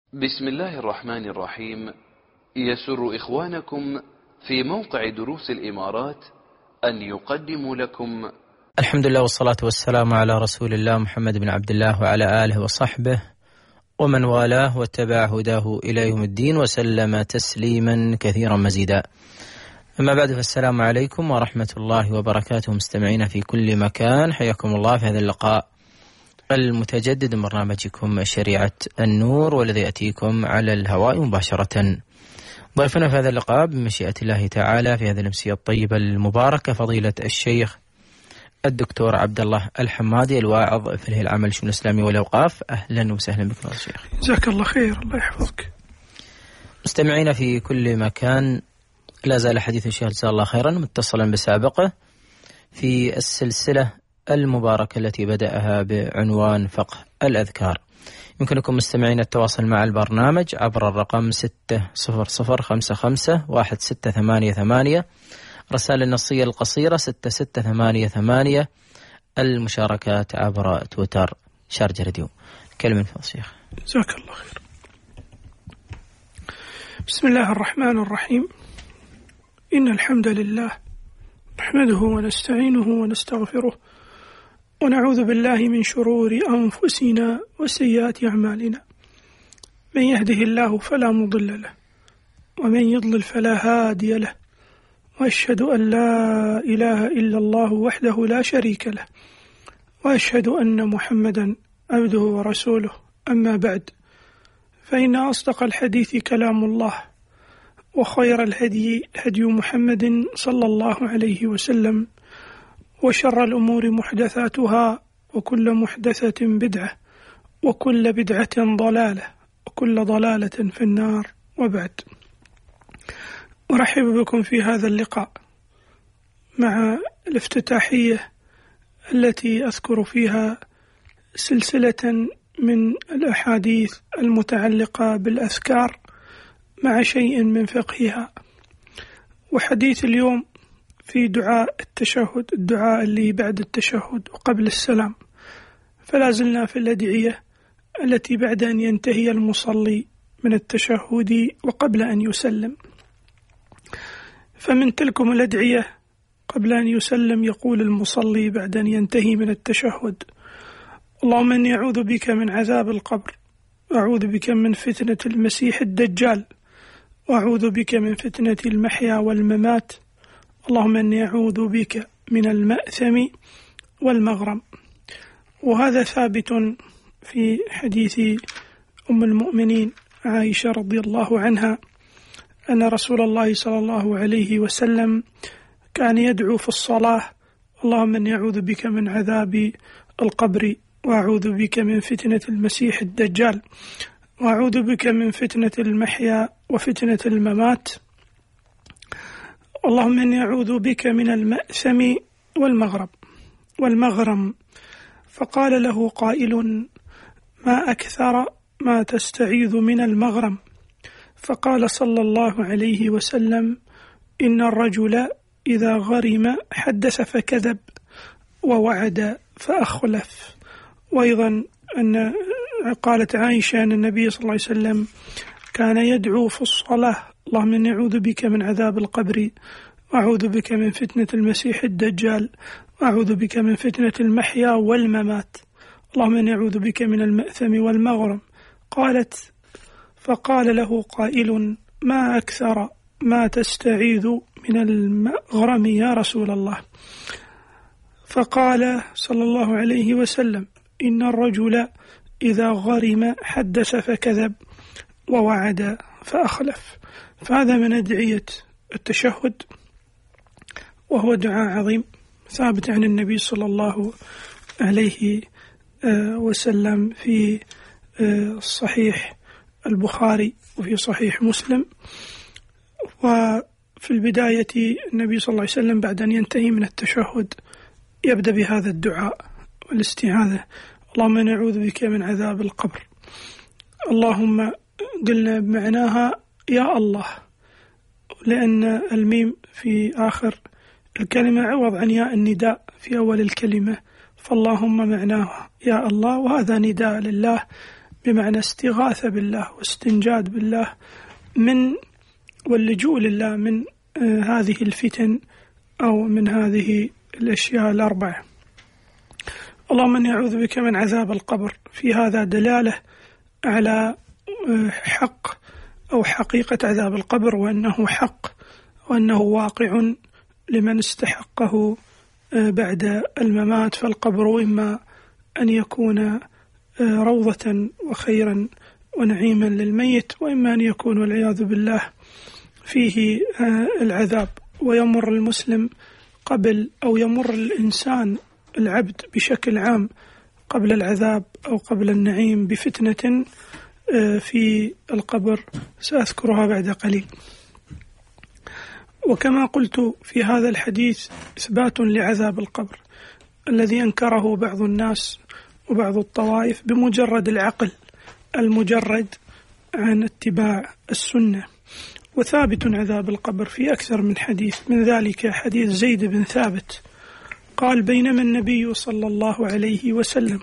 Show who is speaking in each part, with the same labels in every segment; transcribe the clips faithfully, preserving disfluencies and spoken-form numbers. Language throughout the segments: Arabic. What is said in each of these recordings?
Speaker 1: بسم الله الرحمن الرحيم. يسر إخوانكم في موقع دروس الإمارات أن يقدموا لكم
Speaker 2: الحمد لله والصلاة والسلام على رسول الله محمد بن عبد الله وعلى آله وصحبه ومن والاه واتبع هداه إلى يوم الدين وسلم تسليما كثيرا مزيدا. أما بعد، فالسلام عليكم ورحمة الله وبركاته مستمعين في كل مكان، حياكم الله في هذا اللقاء المتجدد من برنامجكم شريعة النور، والذي يأتيكم على الهواء مباشرة. ضيفنا في هذا اللقاء بمشيئة الله تعالى في هذه الأمسية الطيبة المباركة فضيلة الشيخ الدكتور عبد الله الحمادي، الواعظ في الهيئة العامة للشؤون الإسلامية والأوقاف. أهلا وسهلا بكم يا شيخ.
Speaker 3: جزاك الله خير، الله يحفظك.
Speaker 2: مستمعين في كل مكان، لا زال حديث الشيخ جزاه الله خيرا متصلا بسابقه في السلسلة المباركة التي بدأها بعنوان فقه الأذكار. يمكنكم مستمعين التواصل مع البرنامج عبر الرقم ستة صفر صفر خمسة خمسة واحد ستة ثمانية ثمانية، رسالة النصية القصيرة ستة ستة ثمانية ثمانية، المشاركات عبر تويتر شارجة راديو. كلمة في الشيخ.
Speaker 3: جزاك الله خير. بسم الله الرحمن الرحيم. إن الحمد لله نحمده ونستعينه ونستغفره ونعوذ بالله من شرور أنفسنا وسيئات أعمالنا. من يهده الله فلا مضل له ومن يضلل فلا هادي له، وأشهد أن لا إله إلا الله وحده لا شريك له، وأشهد أن محمدا عبده ورسوله. أما بعد، فإن أصدق الحديث كلام الله، وخير الهدي هدي محمد صلى الله عليه وسلم، وشر الأمور محدثاتها، وكل محدثة بدعة، وكل بدعة ضلالة، وكل ضلالة في النار. وبعد، أرحب بكم في هذا اللقاء مع الافتتاحية التي أذكر فيها سلسلة من الأحاديث المتعلقة بالأذكار مع شيء من فقهها. وحديث اليوم في دعاء التشهد، الدعاء اللي بعد التشهد وقبل السلام، فلا زلنا في الأدعية التي بعد أن ينتهي المصلي من التشهد وقبل أن يسلم. فمن تلكم الأدعية قبل أن يسلم يقول المصلي بعد أن ينتهي من التشهد: اللهم إني أعوذ بك من عذاب القبر، أعوذ بك من فتنة المسيح الدجال، وأعوذ بك من فتنة المحيا والممات، اللهم إني أعوذ بك من المأثم والمغرم. وهذا ثابت في حديث أم المؤمنين عائشة رضي الله عنها أن رسول الله صلى الله عليه وسلم كان يدعو في الصلاة: اللهم إني أعوذ بك من عذاب القبر، وأعوذ بك من فتنة المسيح الدجال، وأعوذ بك من فتنة المحيا وفتنة الممات، اللهم إني أعوذ بك من المأثم والمغرب والمغرم. فقال له قائل: ما أكثر ما تستعيذ من المغرم؟ فقال صلى الله عليه وسلم: إن الرجل إذا غرم حدث فكذب، ووعد فأخلف. وأيضا أن قالت عائشة أن النبي صلى الله عليه وسلم كان يدعو في الصلاة: اللهم إني أعوذ بك من عذاب القبر، وأعوذ بك من فتنة المسيح الدجال، وأعوذ بك من فتنة المحيا والممات، اللهم إني أعوذ بك من المأثم والمغرم. قالت: فقال له قائل: ما أكثر ما تستعيذ من المغرم يا رسول الله؟ فقال صلى الله عليه وسلم: إن الرجل إذا غرم حدث فكذب، ووعد فأخلف. فهذا من أدعية التشهد، وهو دعاء عظيم ثابت عن النبي صلى الله عليه وسلم في صحيح البخاري وفي صحيح مسلم. وفي البداية النبي صلى الله عليه وسلم بعد أن ينتهي من التشهد يبدأ بهذا الدعاء والاستعاذة: اللهم نعوذ بك من عذاب القبر. اللهم قلنا بمعناها يا الله، لأن الميم في آخر الكلمة عوض عن ياء النداء في أول الكلمة، فاللهم معناه يا الله، وهذا نداء لله بمعنى استغاثة بالله واستنجاد بالله من واللجوء لله من هذه الفتن أو من هذه الأشياء الأربعة. اللهم إني أعوذ بك من عذاب القبر. في هذا دلالة على حق أو حقيقة عذاب القبر، وأنه حق وأنه واقع لمن استحقه بعد الممات. فالقبر إما أن يكون روضة وخيرا ونعيما للميت، وإما أن يكون والعياذ بالله فيه العذاب. ويمر المسلم قبل أو يمر الإنسان العبد بشكل عام قبل العذاب أو قبل النعيم بفتنة في القبر سأذكرها بعد قليل. وكما قلت في هذا الحديث إثبات لعذاب القبر الذي أنكره بعض الناس وبعض الطوائف بمجرد العقل المجرد عن اتباع السنة. وثابت عذاب القبر في أكثر من حديث، من ذلك حديث زيد بن ثابت قال: بينما النبي صلى الله عليه وسلم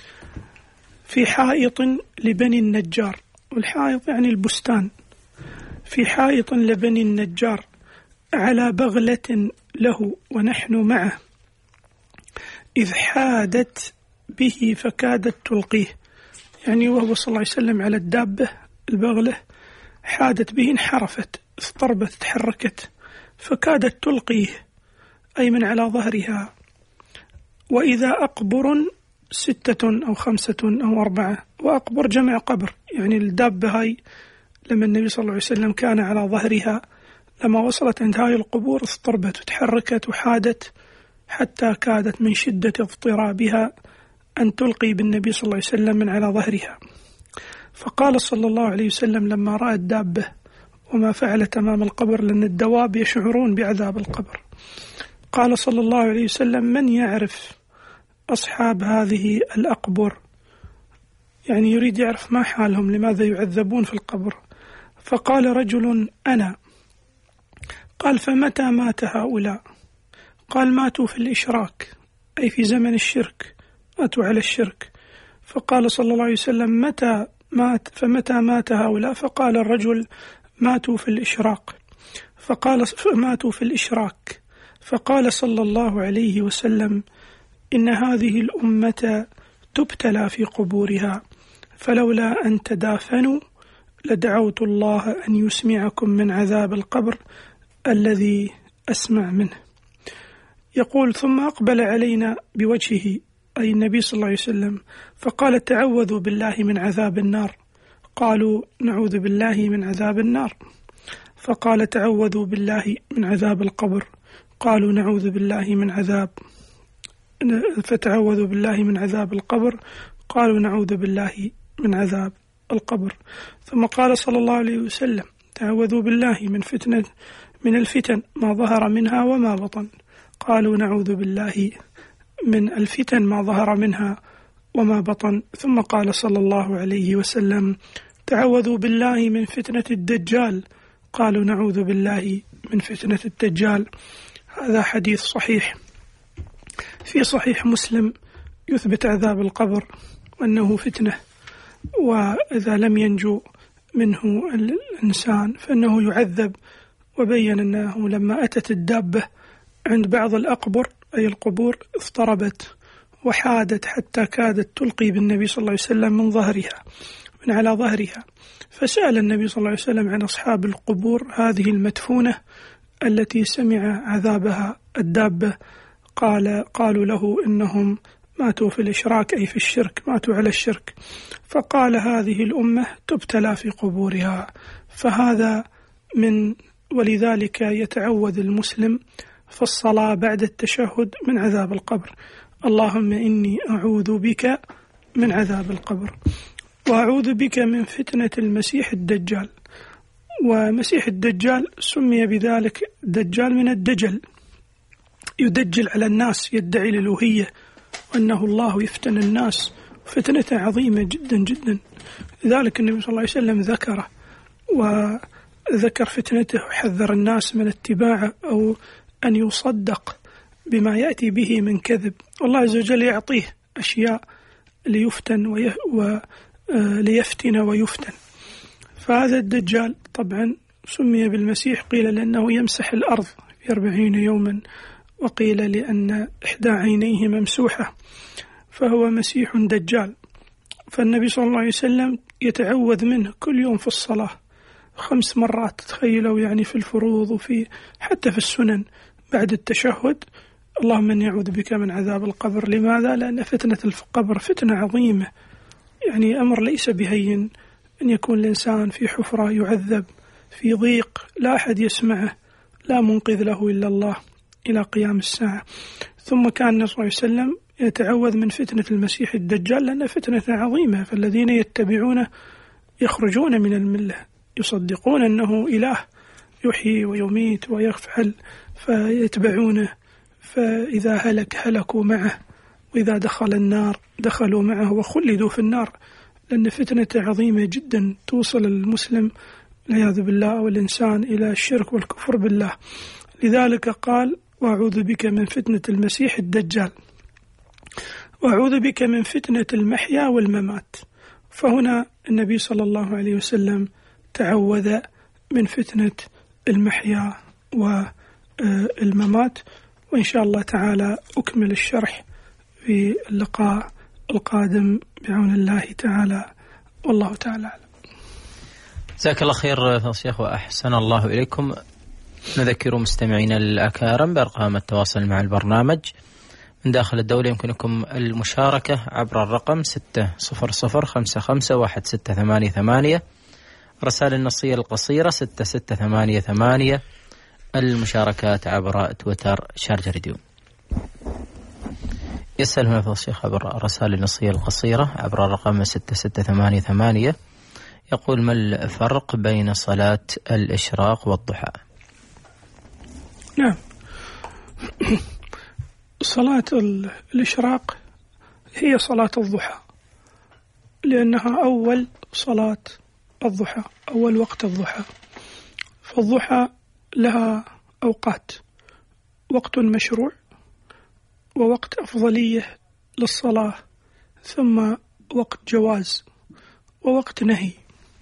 Speaker 3: في حائط لبني النجار، والحائط يعني البستان، في حائط لبني النجار على بغلة له ونحن معه، إذ حادت به فكادت تلقيه، يعني وهو صلى الله عليه وسلم على الدابة البغلة، حادت به انحرفت اضطربت تحركت فكادت تلقيه أي من على ظهرها. وإذا أقبر ستة أو خمسة أو أربعة، وأقبر جمع قبر، يعني الدابة هاي لما النبي صلى الله عليه وسلم كان على ظهرها لما وصلت عند هاي القبور اضطربت وتحركت وحادت حتى كادت من شدة اضطرابها أن تلقي بالنبي صلى الله عليه وسلم من على ظهرها. فقال صلى الله عليه وسلم لما رأى الدابة وما فعلت أمام القبر، لأن الدواب يشعرون بعذاب القبر، قال صلى الله عليه وسلم: من يعرف أصحاب هذه الأقبر؟ يعني يريد يعرف ما حالهم، لماذا يعذبون في القبر. فقال رجل: أنا. قال: فمتى مات هؤلاء؟ قال: ماتوا في الإشراك، أي في زمن الشرك، ماتوا على الشرك. فقال صلى الله عليه وسلم: متى مات فمتى مات هؤلاء؟ فقال الرجل: ماتوا في الإشراق. فقال ماتوا في الإشراك. فقال صلى الله عليه وسلم: إن هذه الأمة تبتلى في قبورها، فلولا أن تدافنوا لدعوت الله أن يسمعكم من عذاب القبر الذي أسمع منه. يقول: ثم أقبل علينا بوجهه، أي النبي صلى الله عليه وسلم، فقال: تعوذوا بالله من عذاب النار. قالوا: نعوذ بالله من عذاب النار. فقال: تعوذوا بالله من عذاب القبر. قالوا: نعوذ بالله من عذاب فتعوذوا بالله من عذاب القبر. قالوا: نعوذ بالله من عذاب القبر. ثم قال صلى الله عليه وسلم: تعوذوا بالله من فتنة من الفتن ما ظهر منها وما بطن. قالوا: نعوذ بالله من الفتن ما ظهر منها وما بطن. ثم قال صلى الله عليه وسلم: تعوذوا بالله من فتنة الدجال. قالوا: نعوذ بالله من فتنة الدجال. هذا حديث صحيح في صحيح مسلم يثبت عذاب القبر وأنه فتنة، وإذا لم ينجو منه الإنسان فإنه يعذب. وبين أنه لما أتت الدابة عند بعض الأقبر أي القبور اضطربت وحادت حتى كادت تلقي بالنبي صلى الله عليه وسلم من ظهرها من على ظهرها. فسأل النبي صلى الله عليه وسلم عن أصحاب القبور هذه المدفونة التي سمع عذابها الدابة. قال قالوا له إنهم ماتوا في الإشراك أي في الشرك، ماتوا على الشرك. فقال: هذه الأمة تبتلى في قبورها. فهذا من ولذلك يتعوذ المسلم في الصلاة بعد التشهد من عذاب القبر: اللهم إني أعوذ بك من عذاب القبر، وأعوذ بك من فتنة المسيح الدجال. ومسيح الدجال سمي بذلك الدجال من الدجل، يدجل على الناس، يدعي الألوهية وأنه الله يفتن الناس، فتنة عظيمة جدا جدا. لذلك النبي صلى الله عليه وسلم ذكره وذكر فتنته وحذر الناس من اتباعه أو أن يصدق بما يأتي به من كذب. والله عز وجل يعطيه أشياء ليفتن ليفتن ويفتن. فهذا الدجال طبعا سمي بالمسيح، قيل لأنه يمسح الأرض في أربعين يوما، وقيل لأن إحدى عينيه ممسوحة، فهو مسيح دجال. فالنبي صلى الله عليه وسلم يتعوذ منه كل يوم في الصلاة خمس مرات، تخيلوا يعني في الفروض وفي حتى في السنن بعد التشهد: اللهم إني أعوذ بك من عذاب القبر. لماذا؟ لأن فتنة القبر فتنة عظيمة، يعني أمر ليس بهين أن يكون الإنسان في حفرة يعذب في ضيق لا أحد يسمعه، لا منقذ له إلا الله إلى قيام الساعة. ثم كان النبي صلى الله عليه وسلم يتعوذ من فتنة المسيح الدجال، لأن فتنة عظيمة، فالذين يتبعونه يخرجون من الملة، يصدقون أنه إله يحيي ويميت ويفعل، فيتبعونه، فإذا هلك هلكوا معه، وإذا دخل النار دخلوا معه وخلدوا في النار، لأن فتنة عظيمة جدا توصل المسلم والعياذ بالله والإنسان إلى الشرك والكفر بالله. لذلك قال: وأعوذ بك من فتنة المسيح الدجال، وأعوذ بك من فتنة المحيا والممات. فهنا النبي صلى الله عليه وسلم تعوذ من فتنة المحيا والممات. وإن شاء الله تعالى أكمل الشرح في اللقاء القادم بعون الله تعالى، والله تعالى أعلم.
Speaker 2: جزاك الله خير يا شيخ وأحسن الله إليكم. نذكر مستمعينا الأكارم بأرقام التواصل مع البرنامج من داخل الدولة. يمكنكم المشاركة عبر الرقم ستة صفر صفر خمسة خمسة واحد ستة ثمانية ثمانية، رسائل النصية القصيرة ستة ستة ثمانية ثمانية، المشاركات عبر تويتر شارجة راديو. يسأل هنا فضل الشيخ عبر الرسائل النصية القصيرة عبر الرقم ستة ستة ثمانية ثمانية، يقول: ما الفرق بين صلاة الإشراق والضحى؟
Speaker 3: نعم، صلاة الإشراق هي صلاة الضحى، لأنها أول صلاة الضحى، أول وقت الضحى. فالضحى لها أوقات: وقت مشروع، ووقت أفضلية للصلاة، ثم وقت جواز، ووقت نهي.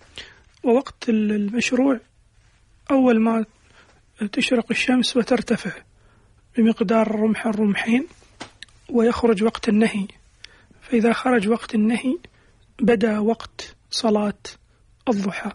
Speaker 3: ووقت المشروع أول ما تشرق الشمس وترتفع بمقدار رمح الرمحين، ويخرج وقت النهي. فإذا خرج وقت النهي بدأ وقت صلاة الضحى.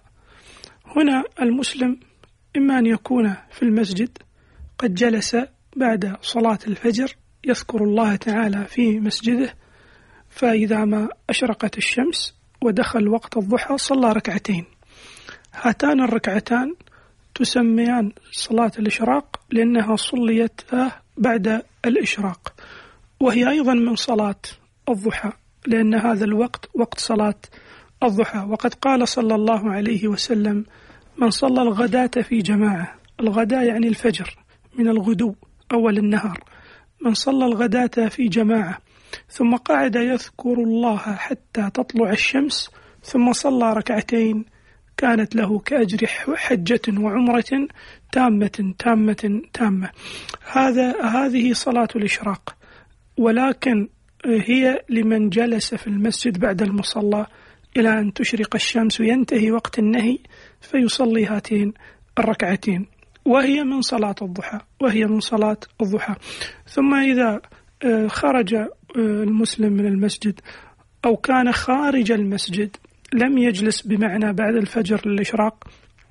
Speaker 3: هنا المسلم إما أن يكون في المسجد قد جلس بعد صلاة الفجر يذكر الله تعالى في مسجده، فإذا ما أشرقت الشمس ودخل وقت الضحى صلى ركعتين. هاتان الركعتان تسميان صلاة الإشراق، لأنها صليت بعد الإشراق، وهي أيضا من صلاة الضحى، لأن هذا الوقت وقت صلاة الضحى. وقد قال صلى الله عليه وسلم: من صلى الغداة في جماعة، الغداة يعني الفجر من الغدو أول النهار، من صلى الغداة في جماعة ثم قعد يذكر الله حتى تطلع الشمس ثم صلى ركعتين كانت له كأجر حجة وعمرة تامة تامة تامة. هذا هذه صلاة الإشراق، ولكن هي لمن جلس في المسجد بعد المصلى إلى أن تشرق الشمس وينتهي وقت النهي فيصلي هاتين الركعتين، وهي من صلاة الضحى وهي من صلاة الضحى. ثم إذا خرج المسلم من المسجد أو كان خارج المسجد لم يجلس بمعنى بعد الفجر للإشراق،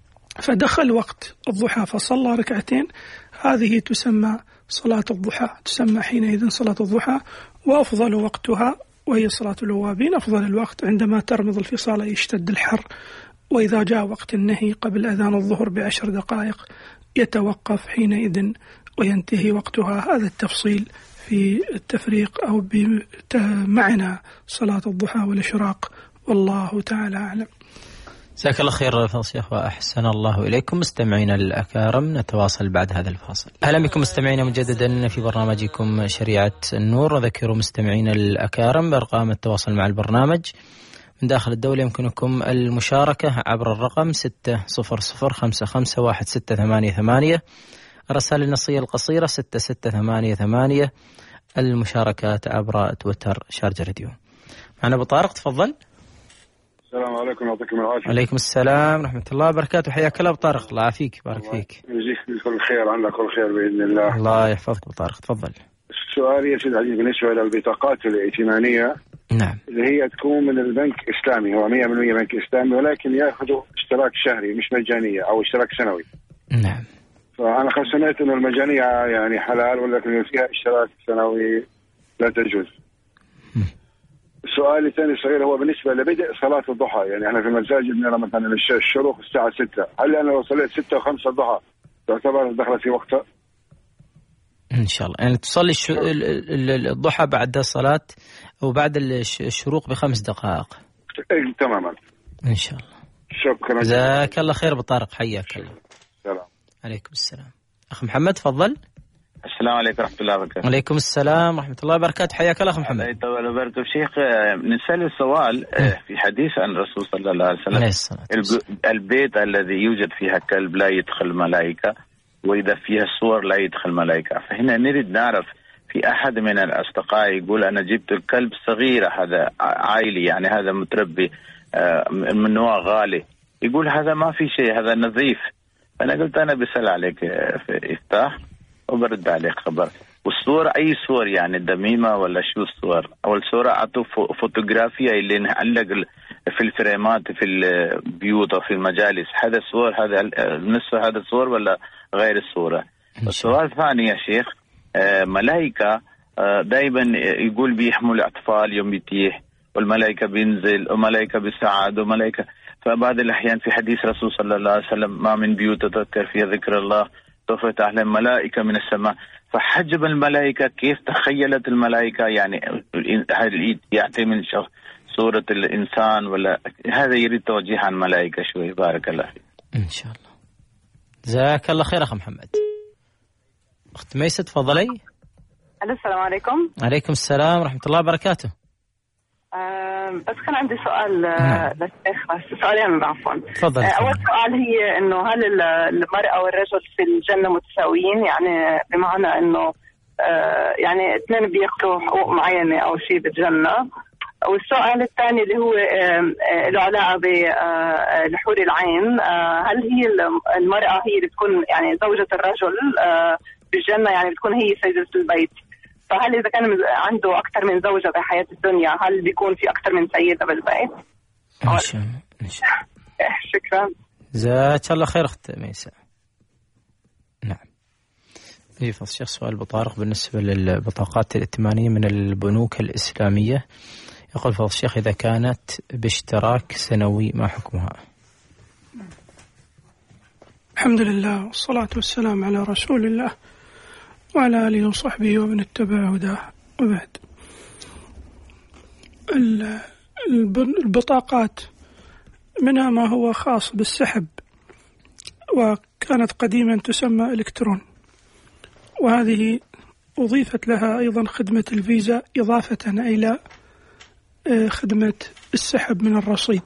Speaker 3: فدخل وقت الضحى فصلى ركعتين، هذه تسمى صلاة الضحى، تسمى حينئذ صلاة الضحى. وأفضل وقتها وهي صلاة الأوابين، أفضل الوقت عندما ترمض الفصال يشتد الحر، وإذا جاء وقت النهي قبل أذان الظهر بعشر دقائق يتوقف حينئذ وينتهي وقتها. هذا التفصيل في التفريق أو بمعنى صلاة الضحى والإشراق، والله تعالى أعلم.
Speaker 2: جزاك الله خير فضل الشيخ وأحسن الله إليكم. مستمعينا الأكارم نتواصل بعد هذا الفاصل. أهلا بكم مستمعينا مجددا في برنامجكم شريعة النور. وذكروا مستمعينا الأكارم بأرقام التواصل مع البرنامج من داخل الدولة. يمكنكم المشاركة عبر الرقم ستة صفر صفر خمسة خمسة واحد ستة ثمانية ثمانية، الرسالة النصية القصيرة ستة ستة ثمانية ثمانية، المشاركات عبر تويتر شارجة راديو. معنا أبو طارق، تفضل.
Speaker 4: السلام عليكم، يعطيكم العافية.
Speaker 2: عليكم السلام ورحمة الله وبركاته. حياك الله بطارق، الله يعافيك، بارك فيك.
Speaker 4: يجزيك كل خير، عندك كل خير بإذن الله.
Speaker 2: الله يحفظك بطارق، تفضل.
Speaker 4: سؤالي يا سيد العزيز بالنسبة للبطاقات الائتمانية.
Speaker 2: نعم.
Speaker 4: اللي هي تكون من البنك إسلامي، هو مية بالمية بنك إسلامي، ولكن يأخذوا اشتراك شهري مش مجانية أو اشتراك سنوي.
Speaker 2: نعم.
Speaker 4: فأنا سمعت إنه المجانية يعني حلال، ولكن فيها اشتراك سنوي لا تجوز. السؤال الثاني صغير هو بالنسبة لبدء صلاة الضحى. يعني احنا في المساجد نرى مثلا الشروق الساعة ستة، هل أنا لو صليت ستة وخمسة الضحى تعتبر دخلت في وقتها؟
Speaker 2: إن شاء الله. يعني تصلي الضحى بعد الصلاة وبعد الشروق بخمس دقائق.
Speaker 4: إيه تماما.
Speaker 2: إن شاء الله.
Speaker 4: شكرا.
Speaker 2: جزاك الله خير بطارق، حياك الله.
Speaker 4: السلام.
Speaker 2: عليكم السلام. أخ محمد تفضل.
Speaker 5: السلام عليكم ورحمة الله وبركاته.
Speaker 2: عليكم السلام ورحمة الله وبركاته، حياك الله أخ محمد.
Speaker 5: الله يطول وبركاته. شيخ نسأل السؤال في حديث عن الرسول صلى الله عليه وسلم، البيت الذي يوجد فيها كلب لا يدخل ملائكة، وإذا فيها صور لا يدخل ملائكة. فهنا نريد نعرف، في أحد من الأصدقاء يقول أنا جبت الكلب صغيرة، هذا عائلي يعني هذا متربي من نوع غالي، يقول هذا ما في شيء، هذا نظيف. فأنا قلت أنا بسأل عليك في إفتاح وبرد عليك خبر. والصورة أي صور يعني دميمة ولا شو الصور؟ أول صورة أعطوا فوتوغرافيا اللي نعلق في الفريمات في البيوت وفي المجالس، هذا صور، هذا نصف هذا صور ولا غير الصورة؟ السؤال الثاني يا شيخ، ملائكة دائما يقول بيحمل أطفال يوم بيتيه، والملائكة بينزل، وملائكة بيساعد، وملائكة. فبعض الأحيان في حديث رسول صلى الله عليه وسلم ما من بيوت تذكر فيها ذكر الله تفتح لهم ملائكة من السماء. فحجب الملائكة كيف تخيلت الملائكة؟ يعني هل يأتي من صورة الإنسان ولا هذا؟ يريد توجيه عن الملائكة شوي. بارك الله فيك.
Speaker 2: إن شاء الله. جزاك الله خير أخ محمد. أخت ميسة تفضلي.
Speaker 6: السلام عليكم.
Speaker 2: عليكم السلام ورحمة الله وبركاته.
Speaker 6: أه بس كان عندي سؤال أه للشيخ، بس سؤالين عفوا.
Speaker 2: تفضل.
Speaker 6: أه أول سؤال هي إنه هل المرأة والرجل في الجنة متساويين؟ يعني بمعنى إنه أه يعني اثنين بياخذوا حقوق معينة أو شيء بالجنة. والسؤال الثاني اللي هو أه له علاقة بحور العين، أه هل هي المرأة هي بتكون يعني زوجة الرجل أه بالجنة، يعني بتكون هي سيدة البيت؟ فهل إذا كان عنده أكثر من زوجة بحياة الدنيا هل بيكون في أكثر من سيدة بالبيت؟
Speaker 2: إن شاء الله. إن شاء الله.
Speaker 6: شكرا.
Speaker 2: جزاك الله خير أخت ميساء. نعم. في فضل الشيخ سؤال بطارق بالنسبة للبطاقات الائتمانية من البنوك الإسلامية، يقول فضل الشيخ إذا كانت باشتراك سنوي ما حكمها؟
Speaker 3: الحمد لله والصلاة والسلام على رسول الله وعلى آله وصحبه ومن اتبع هداه، وبعد. البطاقات منها ما هو خاص بالسحب، وكانت قديما تسمى إلكترون، وهذه أضيفت لها أيضا خدمة الفيزا إضافة إلى خدمة السحب من الرصيد،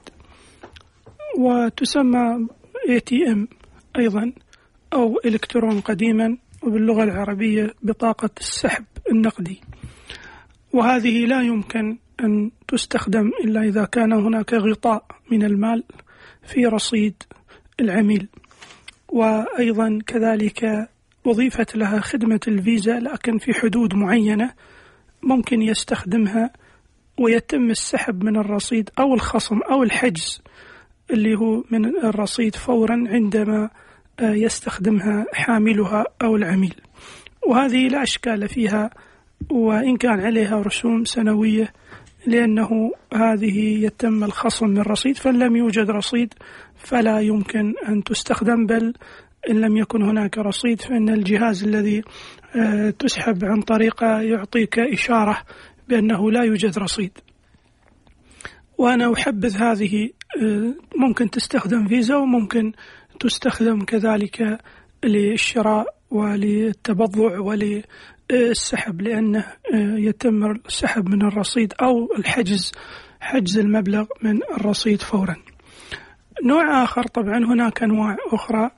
Speaker 3: وتسمى إيه تي إم أيضا أو إلكترون قديما، وباللغة العربية بطاقة السحب النقدي. وهذه لا يمكن أن تستخدم إلا إذا كان هناك غطاء من المال في رصيد العميل. وأيضا كذلك أضيفت لها خدمة الفيزا، لكن في حدود معينة ممكن يستخدمها ويتم السحب من الرصيد أو الخصم أو الحجز اللي هو من الرصيد فورا عندما يستخدمها حاملها أو العميل. وهذه لا أشكال فيها وإن كان عليها رسوم سنوية، لأنه هذه يتم الخصم من الرصيد، فإن لم يوجد رصيد فلا يمكن أن تستخدم، بل إن لم يكن هناك رصيد فإن الجهاز الذي تسحب عن طريقه يعطيك إشارة بأنه لا يوجد رصيد. وأنا أحبذ هذه، ممكن تستخدم فيزا وممكن تستخدم كذلك للشراء وللتبضع وللسحب، لأنه يتم السحب من الرصيد أو الحجز حجز المبلغ من الرصيد فورا. نوع آخر طبعا هناك أنواع أخرى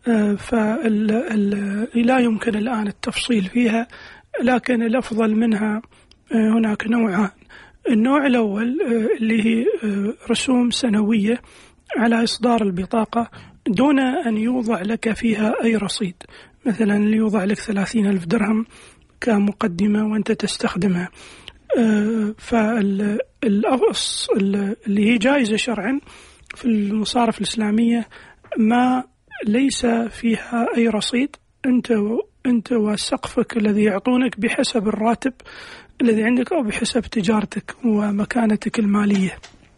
Speaker 3: فلا يمكن الآن التفصيل فيها، لكن الأفضل منها هناك نوعان. النوع الأول اللي هي رسوم سنوية على إصدار البطاقة دون أن يوضع لك فيها أي رصيد، مثلا اللي يوضع لك ثلاثين ألف درهم كمقدمة وأنت تستخدمها. فالأغص اللي هي جائزة شرعا في المصارف الإسلامية ما ليس فيها أي رصيد، أنت أنت وسقفك الذي يعطونك بحسب الراتب الذي عندك أو بحسب تجارتك ومكانتك المالية.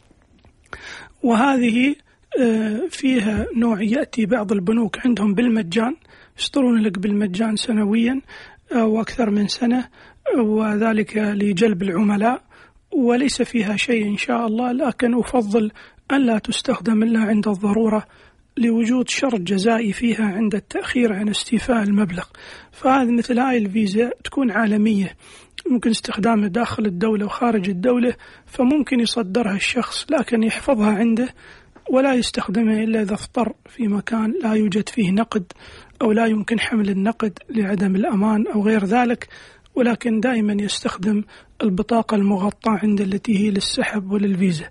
Speaker 3: وهذه فيها نوع يأتي بعض البنوك عندهم بالمجان، يشترون لك بالمجان سنويا أو أكثر من سنة، وذلك لجلب العملاء، وليس فيها شيء إن شاء الله، لكن أفضل أن لا تستخدم إلا عند الضرورة لوجود شرط جزائي فيها عند التأخير عن استيفاء المبلغ. فهذه مثل هاي الفيزا تكون عالمية، ممكن استخدامها داخل الدولة وخارج الدولة، فممكن يصدرها الشخص لكن يحفظها عنده ولا يستخدمها إلا إذا اضطر في مكان لا يوجد فيه نقد أو لا يمكن حمل النقد لعدم الأمان أو غير ذلك، ولكن دائما يستخدم البطاقة المغطاة عنده التي هي للسحب وللفيزا.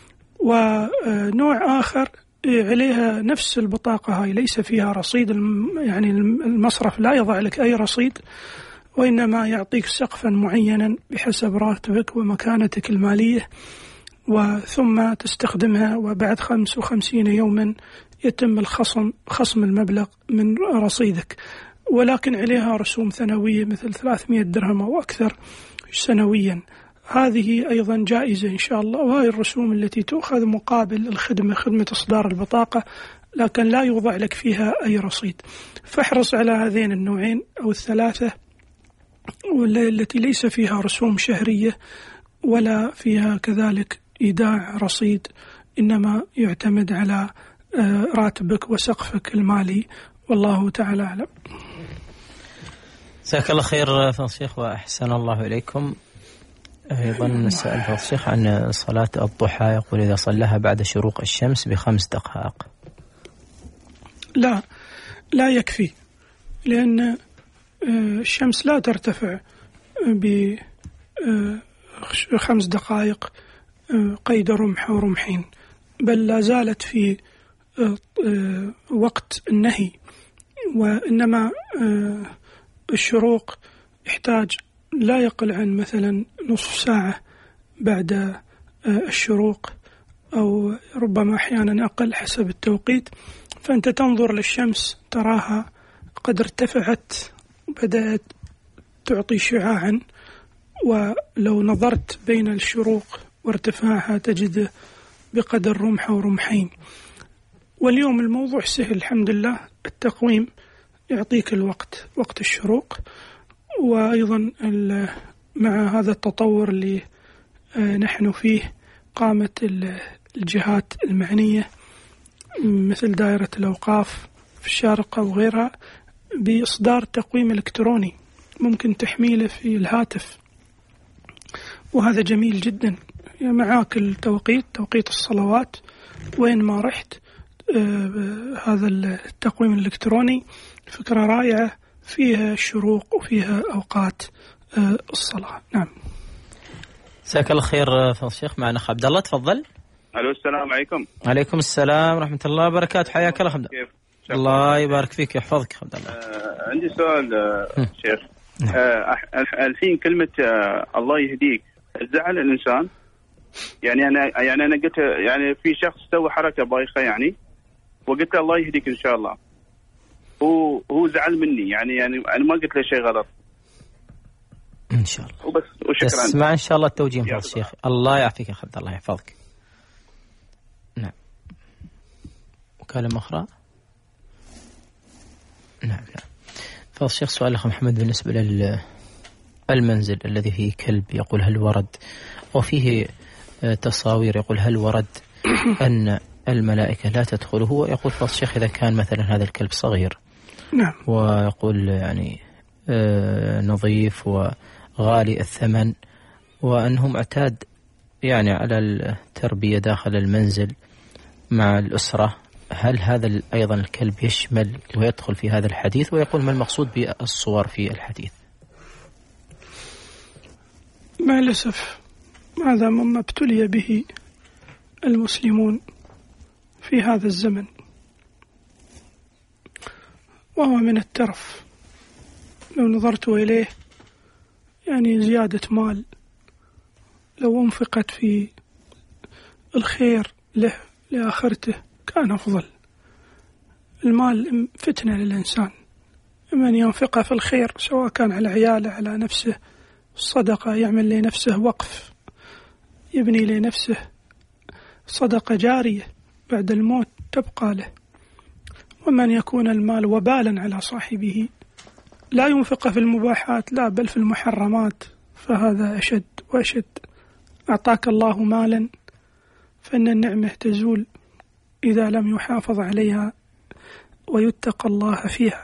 Speaker 3: ونوع آخر عليها نفس البطاقة هاي ليس فيها رصيد، يعني المصرف لا يضع لك أي رصيد، وإنما يعطيك سقفا معينا بحسب راتبك ومكانتك المالية، وثم تستخدمها، وبعد خمس وخمسين يوما يتم الخصم خصم المبلغ من رصيدك، ولكن عليها رسوم سنوية مثل ثلاثمائة درهم أو أكثر سنويا. هذه أيضا جائزة إن شاء الله، وهي الرسوم التي تؤخذ مقابل الخدمة، خدمة إصدار البطاقة، لكن لا يوضع لك فيها أي رصيد. فاحرص على هذين النوعين أو الثلاثة والتي ليس فيها رسوم شهرية ولا فيها كذلك إيداع رصيد، إنما يعتمد على راتبك وسقفك المالي، والله تعالى أعلم.
Speaker 2: جزاك الله خير فضل الشيخ وأحسن الله إليكم. أيضا سأل فضل الشيخ عن صلاة الضحى، يقول إذا صلىها بعد شروق الشمس بخمس دقائق.
Speaker 3: لا لا يكفي، لأن الشمس لا ترتفع بخمس دقائق قيد رمح أو رمحين، بل لا زالت في وقت النهي، وإنما الشروق يحتاج لا يقل عن مثلا نصف ساعة بعد الشروق، أو ربما أحيانا أقل حسب التوقيت. فأنت تنظر للشمس تراها قد ارتفعت، بدأت تعطي شعاعا، ولو نظرت بين الشروق وارتفاعها تجد بقدر رمح أو رمحين. واليوم الموضوع سهل الحمد لله، التقويم يعطيك الوقت، وقت الشروق. وأيضا مع هذا التطور اللي نحن فيه، قامت الجهات المعنية مثل دائرة الأوقاف في الشارقة وغيرها بإصدار تقويم إلكتروني ممكن تحميله في الهاتف، وهذا جميل جدا. معاك التوقيت، توقيت الصلوات وين ما رحت، آه هذا التقويم الإلكتروني فكرة رائعة، فيها الشروق وفيها أوقات آه الصلاة. نعم.
Speaker 2: جزاك الله خير فضل الشيخ. معنا أخ عبد الله، تفضل.
Speaker 7: الو السلام عليكم.
Speaker 2: عليكم السلام ورحمة الله وبركاته، حياك الله. كيف؟ الله يبارك فيك ويحفظك عبد الله.
Speaker 7: آه عندي سؤال آه شيخ. آه الحين كلمة آه الله يهديك تزعل الإنسان؟ يعني أنا يعني أنا قلت يعني في شخص سوى حركة بايخة يعني، وقلت الله يهديك إن شاء الله، هو هو زعل مني يعني يعني أنا ما قلت له شيء غلط
Speaker 2: إن شاء الله،
Speaker 7: وبس. وشكرا.
Speaker 2: اسمع إن شاء الله التوجيه من الشيخ. الله يعافيك يا عبد الله، يحفظك. نعم. وكلمة أخرى. نعم نعم. فضل الشيخ، سؤال أخ محمد بالنسبة للمنزل الذي فيه كلب، يقول هل ورد، وفيه تصاوير يقول هل ورد أن الملائكة لا تدخله؟ ويقول فضل الشيخ إذا كان مثلا هذا الكلب صغير،
Speaker 3: نعم،
Speaker 2: ويقول يعني نظيف وغالي الثمن، وأنه معتاد يعني على التربية داخل المنزل مع الأسرة، هل هذا أيضا الكلب يشمل ويدخل في هذا الحديث؟ ويقول ما المقصود بالصور في الحديث؟
Speaker 3: مع الأسف هذا مما ابتلي به المسلمون في هذا الزمن، وهو من الترف. لو نظرت إليه يعني زيادة مال لو انفقت في الخير له لآخرته كان أفضل. المال فتنة للإنسان، من ينفقه في الخير سواء كان على عياله على نفسه، الصدقة يعمل لنفسه وقف، يبني لنفسه صدقة جارية بعد الموت تبقى له. ومن يكون المال وبالا على صاحبه لا ينفق في المباحات لا بل في المحرمات فهذا أشد وأشد. أعطاك الله مالا فإن النعمة تزول إذا لم يحافظ عليها ويتقى الله فيها.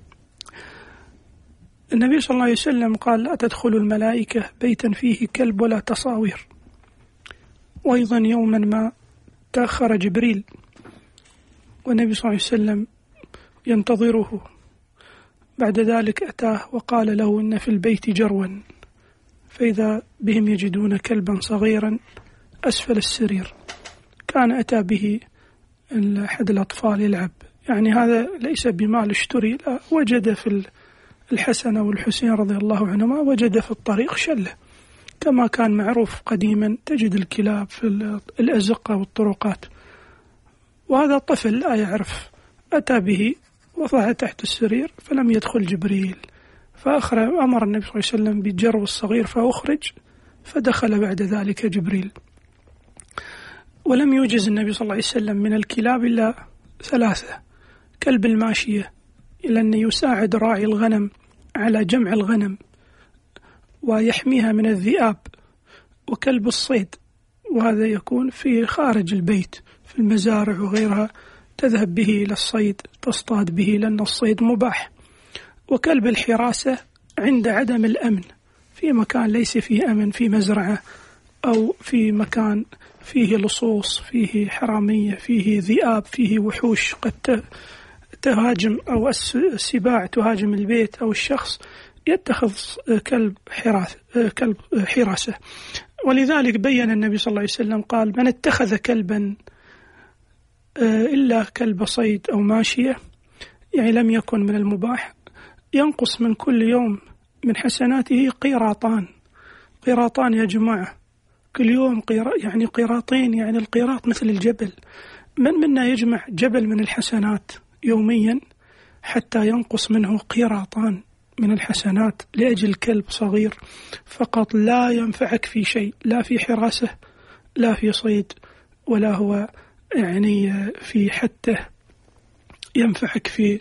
Speaker 3: النبي صلى الله عليه وسلم قال: لا تدخل الملائكة بيتا فيه كلب ولا تصاوير. وأيضا يوما ما تأخر جبريل والنبي صلى الله عليه وسلم ينتظره، بعد ذلك أتاه وقال له: إن في البيت جروا، فإذا بهم يجدون كلبا صغيرا أسفل السرير، كان أتى به أحد الأطفال يلعب، يعني هذا ليس بمال اشتري، لا، وجد في الحسن والحسين رضي الله عنهما وجد في الطريق شله، كما كان معروف قديما تجد الكلاب في الأزقة والطرقات، وهذا طفل لا يعرف، أتى به وضعه تحت السرير فلم يدخل جبريل، فأخرج أمر النبي صلى الله عليه وسلم بالجرو الصغير فأخرج، فدخل بعد ذلك جبريل. ولم يوجز النبي صلى الله عليه وسلم من الكلاب إلا ثلاثة: كلب الماشية لأنه يساعد راعي الغنم على جمع الغنم ويحميها من الذئاب، وكلب الصيد، وهذا يكون في خارج البيت في المزارع وغيرها، تذهب به إلى الصيد تصطاد به لأن الصيد مباح، وكلب الحراسة عند عدم الأمن في مكان ليس فيه أمن، في مزرعة أو في مكان فيه لصوص فيه حرامية فيه ذئاب فيه وحوش قد تهاجم أو السباع تهاجم البيت أو الشخص، يتخذ كلب حراسة كلب حراسة. ولذلك بين النبي صلى الله عليه وسلم قال: من اتخذ كلبا إلا كلب صيد أو ماشية، يعني لم يكن من المباح، ينقص من كل يوم من حسناته قيراطان. قيراطان يا جماعة، كل يوم قيرا يعني قيراطين، يعني القيراط مثل الجبل. من منا يجمع جبل من الحسنات يوميا حتى ينقص منه قيراطان من الحسنات لأجل كلب صغير فقط لا ينفعك في شيء، لا في حراسة لا في صيد ولا هو يعني في حتى ينفعك في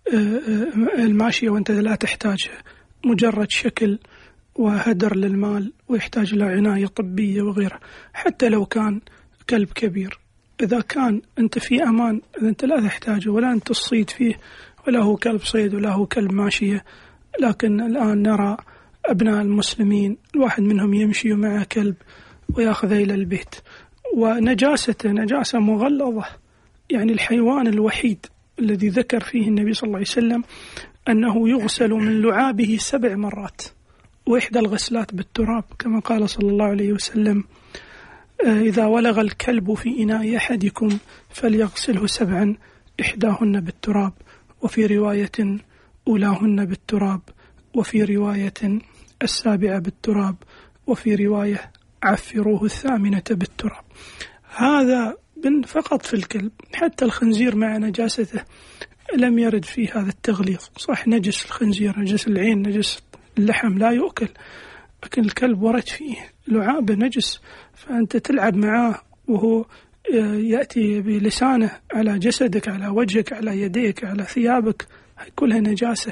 Speaker 3: الماشية وأنت لا تحتاجها، مجرد شكل وهدر للمال ويحتاج إلى عناية طبية وغيرها. حتى لو كان كلب كبير، إذا كان أنت في أمان أنت لا تحتاجه ولا أنت تصيد فيه ولا هو كلب صيد ولا هو كلب ماشية. لكن الآن نرى أبناء المسلمين الواحد منهم يمشي معه كلب ويأخذه إلى البيت، ونجاسته نجاسة مغلظة. يعني الحيوان الوحيد الذي ذكر فيه النبي صلى الله عليه وسلم أنه يغسل من لعابه سبع مرات، وإحدى الغسلات بالتراب، كما قال صلى الله عليه وسلم: إذا ولغ الكلب في إناء أحدكم فليغسله سبعا، إحداهن بالتراب، وفي رواية أولاهن بالتراب، وفي رواية السابعة بالتراب، وفي رواية عفروه الثامنة بالتراب. هذا فقط في الكلب. حتى الخنزير مع نجاسته لم يرد فيه هذا التغليظ. صح نجس الخنزير، نجس العين، نجس اللحم لا يؤكل، لكن الكلب ورد فيه لعابه نجس، فأنت تلعب معاه وهو يأتي بلسانه على جسدك، على وجهك، على يديك، على ثيابك، كلها نجاسة.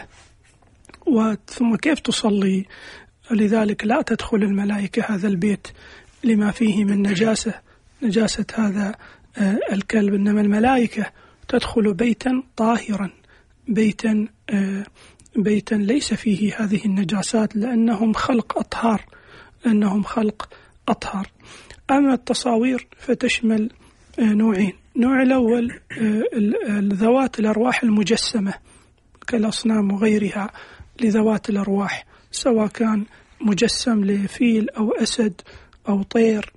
Speaker 3: وثم كيف تصلي؟ لذلك لا تدخل الملائكة هذا البيت لما فيه من نجاسة نجاسة هذا الكلب، إنما الملائكة تدخل بيتا طاهرا، بيتا بيتا ليس فيه هذه النجاسات، لأنهم خلق أطهار لأنهم خلق أطهار. أما التصاوير فتشمل نوعين: نوع الأول ذوات الأرواح المجسمة كالأصنام وغيرها لذوات الأرواح، سواء كان مجسم لفيل أو أسد أو طير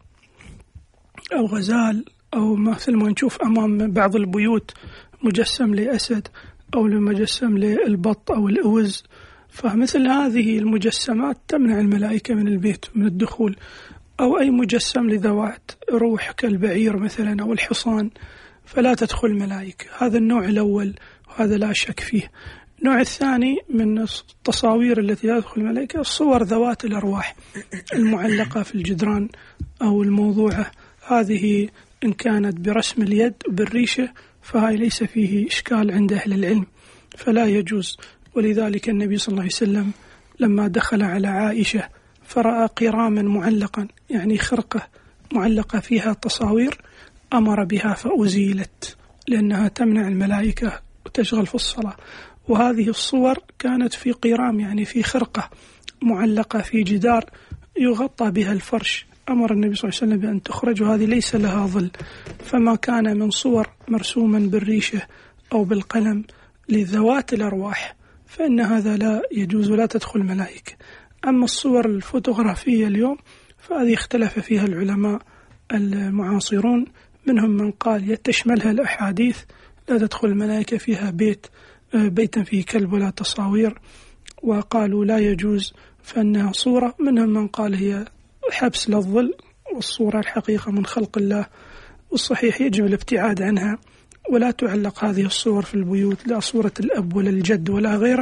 Speaker 3: أو غزال، أو مثل ما نشوف أمام بعض البيوت مجسم لأسد أو مجسم للبط أو الأوز، فمثل هذه المجسمات تمنع الملائكة من البيت من الدخول، أو أي مجسم لذوات روح كالبعير مثلا أو الحصان فلا تدخل الملائكة. هذا النوع الأول وهذا لا شك فيه. النوع الثاني من التصاوير التي لا تدخل الملائكة الصور ذوات الأرواح المعلقة في الجدران أو الموضوعة، هذه إن كانت برسم اليد وبالريشة فهي ليس فيه إشكال عند أهل العلم فلا يجوز. ولذلك النبي صلى الله عليه وسلم لما دخل على عائشة فرأى قراما معلقا، يعني خرقة معلقة فيها تصاوير، أمر بها فأزيلت لأنها تمنع الملائكة وتشغل في الصلاة. وهذه الصور كانت في قرام، يعني في خرقة معلقة في جدار يغطى بها الفرش، أمر النبي صلى الله عليه وسلم بأن تخرج، وهذه ليس لها ظل. فما كان من صور مرسوما بالريشة أو بالقلم لذوات الأرواح فإن هذا لا يجوز ولا تدخل الملائكة. أما الصور الفوتوغرافية اليوم فهذه اختلف فيها العلماء المعاصرون، منهم من قال يتشملها الأحاديث لا تدخل الملائكة فيها بيت بيتا فيه كلب ولا تصاوير، وقالوا لا يجوز فإنها صورة. منهم من قال هي حبس للظل، والصورة الحقيقة من خلق الله، والصحيح يجب الابتعاد عنها ولا تعلق هذه الصور في البيوت، لا صورة الأب ولا الجد ولا غيره،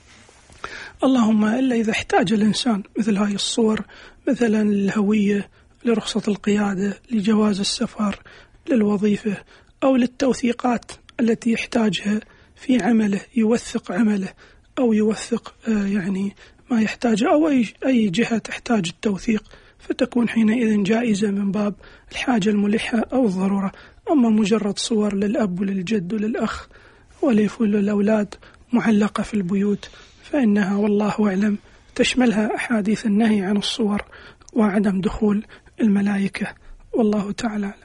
Speaker 3: اللهم إلا إذا احتاج الإنسان مثل هاي الصور، مثلا الهوية، لرخصة القيادة، لجواز السفر، للوظيفة، أو للتوثيقات التي يحتاجها في عمله، يوثق عمله أو يوثق يعني ما يحتاج، أو أي جهة تحتاج التوثيق، فتكون حينئذ جائزة من باب الحاجة الملحة أو الضرورة. أما مجرد صور للأب وللجد وللأخ وللأولاد معلقة في البيوت فإنها والله أعلم تشملها أحاديث النهي عن الصور وعدم دخول الملائكة، والله تعالى أعلم.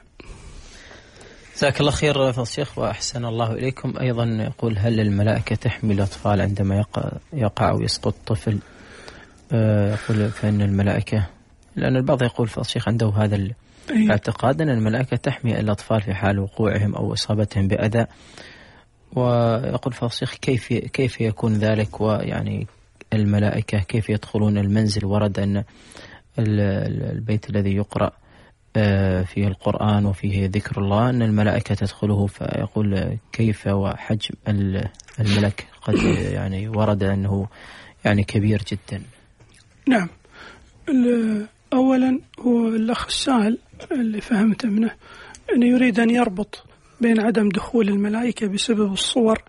Speaker 2: جزاك الله خير فضيلة الشيخ وأحسن الله إليكم. أيضا يقول هل الملائكة تحمي الأطفال عندما يقع, يقع أو يسقط طفل؟ آه يقول فإن الملائكة، لأن البعض يقول فضيلة الشيخ عنده هذا الاعتقاد أن الملائكة تحمي الأطفال في حال وقوعهم أو إصابتهم بأذى، ويقول فضيلة الشيخ كيف كيف يكون ذلك؟ ويعني الملائكة كيف يدخلون المنزل؟ ورد أن البيت الذي يقرأ فيه القرآن وفيه ذكر الله أن الملائكة تدخله، فيقول كيف وحجم الملك قد يعني ورد أنه يعني كبير جدا.
Speaker 3: نعم، أولا هو الأخ السائل اللي فهمت منه أنه يريد أن يربط بين عدم دخول الملائكة بسبب الصور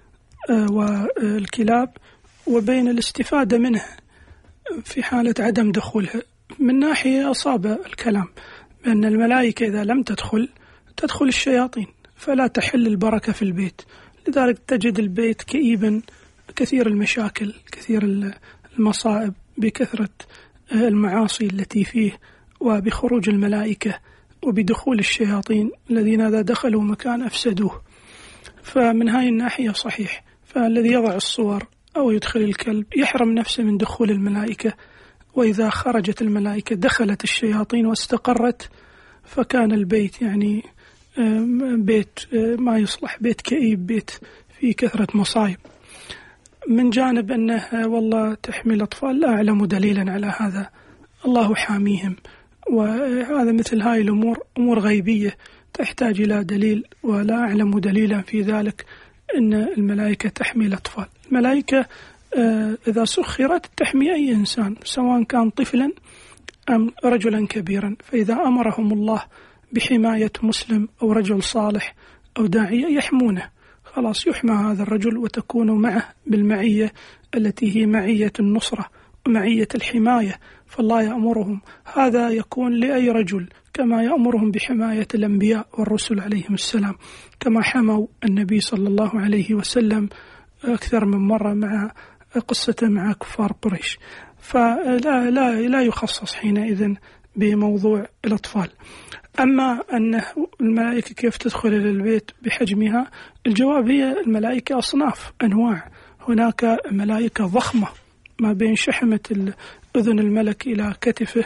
Speaker 3: والكلاب وبين الاستفادة منها في حالة عدم دخولها. من ناحية أصاب الكلام بأن الملائكة إذا لم تدخل تدخل الشياطين فلا تحل البركة في البيت، لذلك تجد البيت كئيبا، كثير المشاكل، كثير المصائب بكثرة المعاصي التي فيه، وبخروج الملائكة وبدخول الشياطين الذين إذا دخلوا مكان أفسدوه. فمن هاي الناحية صحيح، فالذي يضع الصور أو يدخل الكلب يحرم نفسه من دخول الملائكة، وإذا خرجت الملائكة دخلت الشياطين واستقرت، فكان البيت يعني بيت ما يصلح، بيت كئيب، بيت فيه كثرة مصايب. من جانب أنه والله تحمي الأطفال، لا أعلم دليلا على هذا، الله حاميهم، وهذا مثل هاي الأمور أمور غيبية تحتاج إلى دليل، ولا أعلم دليلا في ذلك أن الملائكة تحمي الأطفال. الملائكة إذا سخرت تحمي أي إنسان سواء كان طفلا أم رجلا كبيرا، فإذا أمرهم الله بحماية مسلم أو رجل صالح أو داعية يحمونه، خلاص يحمى هذا الرجل وتكون معه بالمعية التي هي معية النصرة ومعية الحماية، فالله يأمرهم. هذا يكون لأي رجل كما يأمرهم بحماية الأنبياء والرسل عليهم السلام، كما حموا النبي صلى الله عليه وسلم أكثر من مرة مع قصته مع كفار قريش. فلا لا لا يخصص حينئذ بموضوع الأطفال. أما أن الملائكة كيف تدخل إلى البيت بحجمها، الجواب هي الملائكة أصناف أنواع. هناك ملائكة ضخمة ما بين شحمة أذن الملك إلى كتفه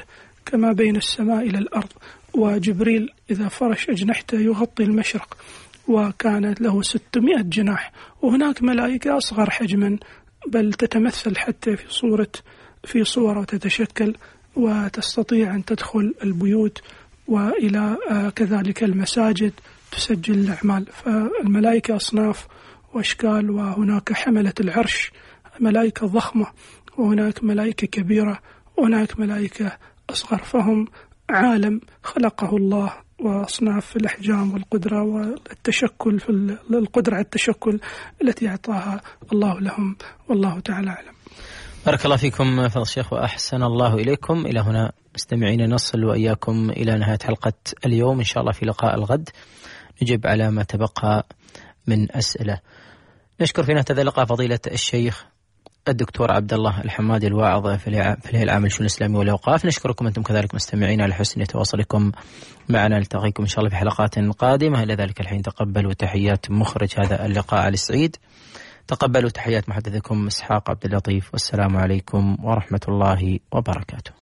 Speaker 3: كما بين السماء إلى الأرض، وجبريل إذا فرش أجنحته يغطي المشرق، وكانت له ستمائة جناح. وهناك ملائكة أصغر حجما بل تتمثل حتى في صورة في صورة وتتشكل وتستطيع أن تدخل البيوت وإلى كذلك المساجد تسجل الأعمال. فالملائكة أصناف وأشكال، وهناك حملة العرش ملائكة ضخمة، وهناك ملائكة كبيرة، وهناك ملائكة أصغر، فهم عالم خلقه الله، وأصناف الأحجام والقدرة والتشكل في القدرة على التشكل التي أعطاها الله لهم، والله تعالى أعلم.
Speaker 2: بارك الله فيكم فضل الشيخ وأحسن الله إليكم. إلى هنا مستمعين نصل وإياكم إلى نهاية حلقة اليوم، إن شاء الله في لقاء الغد نجيب على ما تبقى من أسئلة. نشكر في نهاية هذا اللقاء فضيلة الشيخ الدكتور عبد الله الحمادي الواعظ في الهيئة العامة للشؤون الإسلامية والأوقاف. نشكركم أنتم كذلك مستمعين على حسن تواصلكم معنا. نلتقيكم إن شاء الله في حلقات قادمة. إلى ذلك الحين تقبلوا تحيات مخرج هذا اللقاء علي السعيد، تقبلوا تحيات محدثكم إسحاق عبد اللطيف، والسلام عليكم ورحمة الله وبركاته.